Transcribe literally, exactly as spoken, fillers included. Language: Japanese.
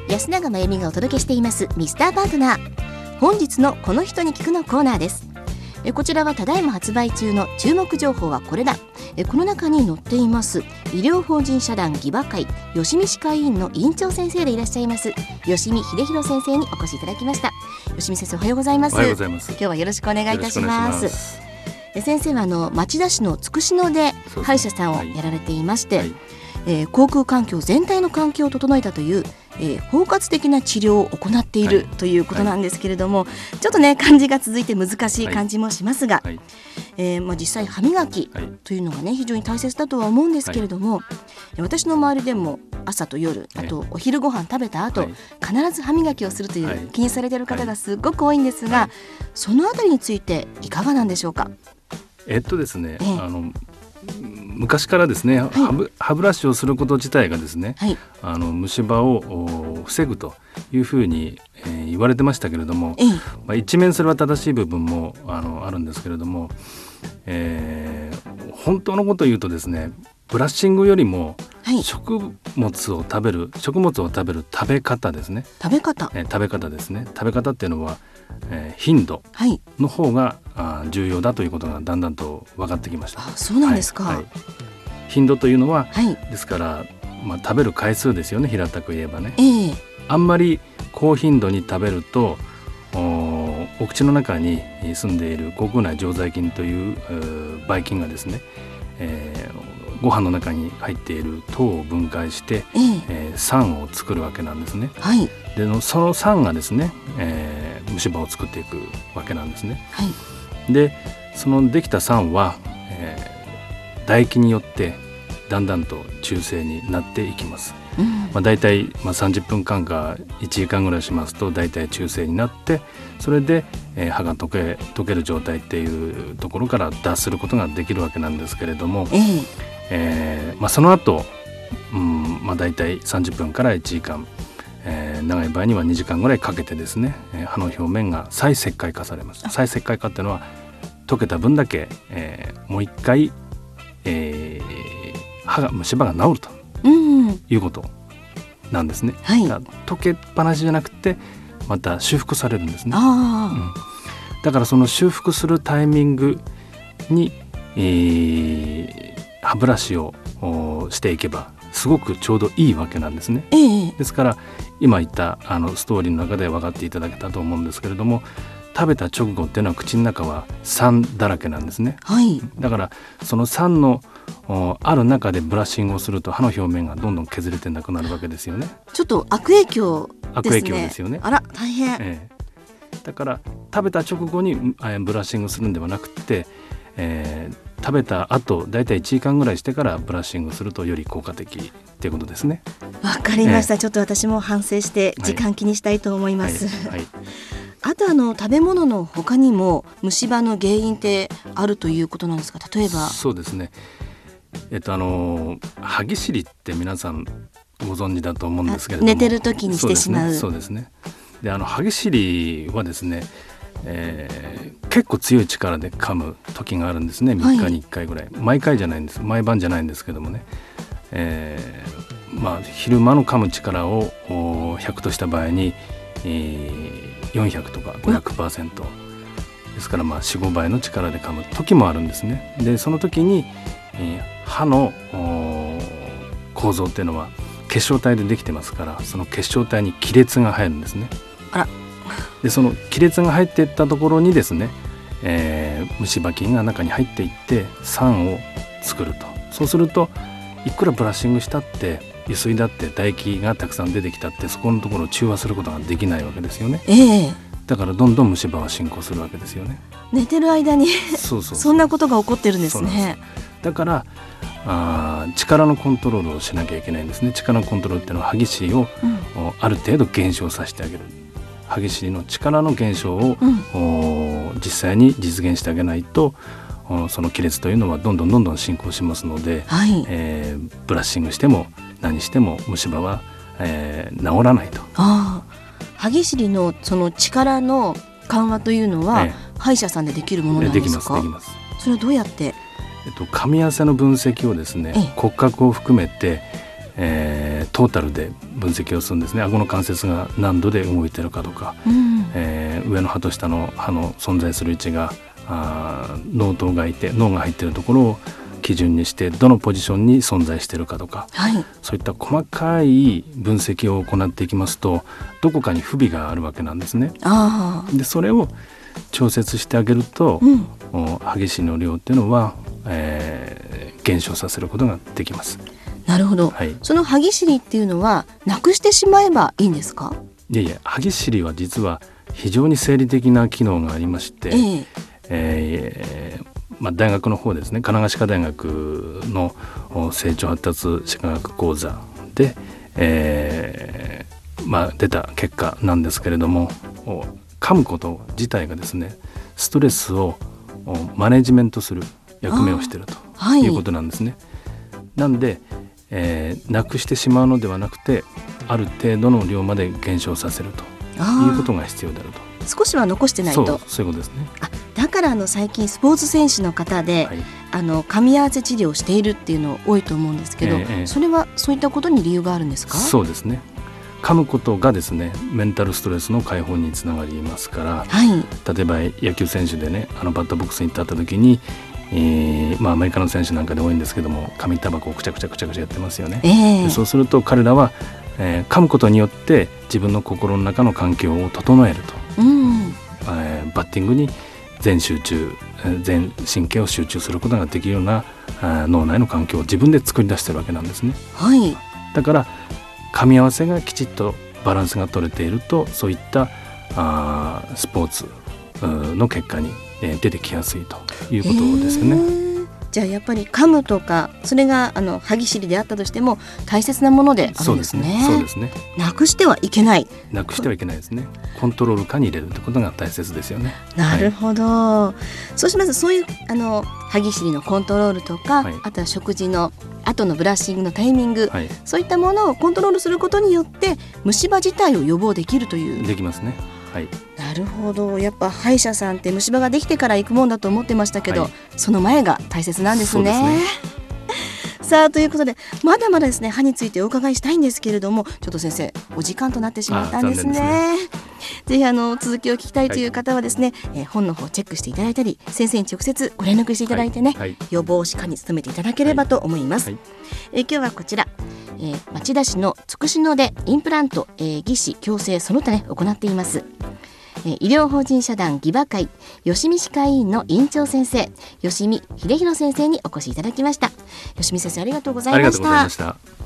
安永真由美がお届けしていますミスターパートナー。本日のこの人に聞くのコーナーです。えこちらはただいま発売中の注目情報はこれだ。えこの中に載っています医療法人社団義馬会吉見歯科医院の院長先生でいらっしゃいます吉見秀弘先生にお越しいただきました。吉見先生、おはようございます。 おはようございます。 今日はよろしくお願いいたします。 よろしくお願いします。 え先生はあの町田市のつくし野で歯医者さんをやられていまして、 はいはいえー、口腔環境全体の環境を整えたという、えー、包括的な治療を行っている、はい、ということなんですけれども、はい、ちょっとね漢字が続いて難しい感じもしますが、はい、えーまあ、実際歯磨きというのがね非常に大切だとは思うんですけれども、はい、私の周りでも朝と夜、あとお昼ご飯食べた後、はい、必ず歯磨きをするという、はい、気にされている方がすごく多いんですが、はい、そのあたりについていかがなんでしょうか。 えっとですね、ええ、あの昔からですね、はい、歯ブ、歯ブラシをすること自体がですね、はい、あの虫歯を防ぐというふうに、えー、言われてましたけれども、ええまあ、一面それは正しい部分も あの、あるんですけれども、えー、本当のことを言うとですね、ブラッシングよりも食物を食べる、はい、食物を食べる食べ方ですね。 食べ方、 えー、食べ方ですね。食べ方っていうのは、えー、頻度の方が、はい、重要だということがだんだんと分かってきました。 あ、そうなんですか。はいはい、 頻度というのは、はい、ですから、まあ、食べる回数ですよね。平たく言えばね、えー、あんまり高頻度に食べると お, お口の中に住んでいる口腔内常在菌というばい菌がですね、えーご飯の中に入っている糖を分解して、えーえー、酸を作るわけなんですね。はい、でのその酸がですね、えー、虫歯を作っていくわけなんですね。はい、でそのできた酸は、えー、唾液によってだんだんと中性になっていきます。うんまあ、だいたい、まあ、さんじゅっぷんかんかいちじかんぐらいしますとだいたい中性になって、それで、えー、歯が溶け、溶ける状態っていうところから脱することができるわけなんですけれども、えーえーまあ、その後、うんまあ、だいたいさんじゅっぷんからいちじかん、えー、長い場合にはにじかんぐらいかけてですね、えー、歯の表面が再石灰化されます。再石灰化っていうのは溶けた分だけ、えー、もう一回、えー、歯が虫歯が治るということなんですね。はい、だ溶けっぱなしじゃなくてまた修復されるんですね。あ、うん、だからその修復するタイミングに、えー歯ブラシをしていけばすごくちょうどいいわけなんですね。ええ、ですから今言ったあのストーリーの中で分かっていただけたと思うんですけれども、食べた直後っていうのは口の中は酸だらけなんですね。はい、だからその酸のある中でブラッシングをすると歯の表面がどんどん削れてなくなるわけですよね。 ちょっと悪影響ですね。 悪影響ですよね。 あら大変、 ええ、だから食べた直後にブラッシングするんではなくて、えー食べた後だいたいいちじかんぐらいしてからブラッシングするとより効果的っていうことですね。 わかりました、えー、ちょっと私も反省して時間気にしたいと思います。はいはいはい、あとあの食べ物の他にも虫歯の原因ってあるということなんですか。例えばそうですね、えっとあの歯ぎしりって皆さんご存知だと思うんですけれども、 寝てる時にしてしまう。 そうですね。であの歯ぎしりはですね、えー、結構強い力で噛む時があるんですね。みっかにいっかいぐらい、はい、毎回じゃないんです、毎晩じゃないんですけどもね、えーまあ、昼間の噛む力をひゃくとした場合に、えー、よんひゃくとか ごひゃくパーセント、うん、ですからまあ よん、ごばいの力で噛む時もあるんですね。でその時に、えー、歯の構造っていうのは結晶体でできてますから、その結晶体に亀裂が入るんですね。あらでその亀裂が入っていったところにですね、えー、虫歯菌が中に入っていって酸を作ると。そうするといくらブラッシングしたってゆすいだって唾液がたくさん出てきたって、そこのところを中和することができないわけですよね。えー、だからどんどん虫歯は進行するわけですよね。 寝てる間にそうそうそうそんなことが起こってるんですね。 だからあ力のコントロールをしなきゃいけないんですね。力のコントロールっていうのは歯ぎしりを、うん、ある程度減少させてあげる。歯ぎしりの力の減少を、うん、実際に実現してあげないとその亀裂というのはどんどんどんどん進行しますので、はい、えー、ブラッシングしても何しても虫歯は、えー、治らないと。 あ歯ぎしりのその力の緩和というのは、ええ、歯医者さんでできるものなんですか。 できますできます。 それはどうやって、 えっと、噛み合わせの分析をですね、ええ、骨格を含めて、えー、トータルで分析をするんですね。顎の関節が何度で動いているかとか、うん、えー、上の歯と下の歯の存在する位置があ脳頭がいて脳が入っているところを基準にしてどのポジションに存在しているかとか、はい、そういった細かい分析を行っていきますとどこかに不備があるわけなんですね。あでそれを調節してあげると、うん、歯ぎしりの量っていうのは、えー、減少させることができます。 なるほど、はい、その歯ぎしりっていうのはなくしてしまえばいいんですか？ いやいや、歯ぎしりは実は非常に生理的な機能がありまして、えーえーまあ、大学の方ですね、神奈川歯科大学の成長発達歯科学講座で、えーまあ、出た結果なんですけれども、噛むこと自体がですねストレスをマネジメントする役目をしているということなんですね。はい、なんで、えー、なくしてしまうのではなくてある程度の量まで減少させるということが必要であると。 少しは残してないと。 そう、そういうことですね。 あ、だからあの最近スポーツ選手の方で、はい、あの噛み合わせ治療をしているっていうの多いと思うんですけど、えー、それはそういったことに理由があるんですか？ そうですね。噛むことがですねメンタルストレスの解放につながりますから、はい、例えば野球選手でねあのバッターボックスに立った時に、えーまあ、アメリカの選手なんかで多いんですけども紙タバコをくちゃくちゃくちゃくちゃやってますよね。えー、でそうすると彼らは、えー、噛むことによって自分の心の中の環境を整えると、うんえー、バッティングに全集中全神経を集中することができるような脳内の環境を自分で作り出しているわけなんですね。はい、だから噛み合わせがきちっとバランスが取れているとそういったあスポーツの結果に、えー、出てきやすいということですよね。 じゃあやっぱり噛むとかそれがあの歯ぎしりであったとしても大切なものであるんですね。 そうですね。 なくしてはいけない。 なくしてはいけないですね。コントロール下に入れるってことが大切ですよね。 なるほど、はい、そうしますとそういうあの歯ぎしりのコントロールとか、はい、あとは食事の後のブラッシングのタイミング、はい、そういったものをコントロールすることによって虫歯自体を予防できるという。 できますね。はい、 なるほど。やっぱ歯医者さんって虫歯ができてから行くもんだと思ってましたけど、はい、その前が大切なんですね。そうですね。さあということでまだまだですね歯についてお伺いしたいんですけれどもちょっと先生お時間となってしまったんですね。ですねぜひあの続きを聞きたいという方はですね、はいえー、本の方チェックしていただいたり先生に直接ご連絡していただいてね、はいはい、予防歯科に努めていただければと思います。はいはいえー、今日はこちら、えー、町田市のつくし野でインプラント、えー、義歯矯正その他ね行っています医療法人社団義歯会吉見歯科医院の院長先生吉見秀弘先生にお越しいただきました。吉見先生ありがとうございました。 ありがとうございました。